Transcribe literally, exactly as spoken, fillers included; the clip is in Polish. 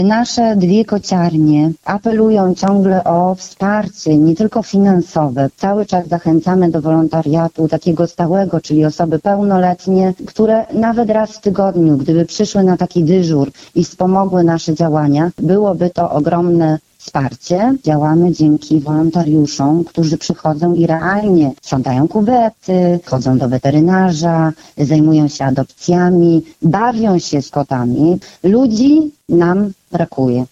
Nasze dwie kociarnie apelują ciągle o wsparcie, nie tylko finansowe. Cały czas zachęcamy do wolontariatu takiego stałego, czyli osoby pełnoletnie, które nawet raz w tygodniu, gdyby przyszły na taki dyżur i wspomogły nasze działania, byłoby to ogromne wsparcie. Działamy dzięki wolontariuszom, którzy przychodzą i realnie sprzątają kuwety, chodzą do weterynarza, zajmują się adopcjami, bawią się z kotami. Ludzi nam brakuje.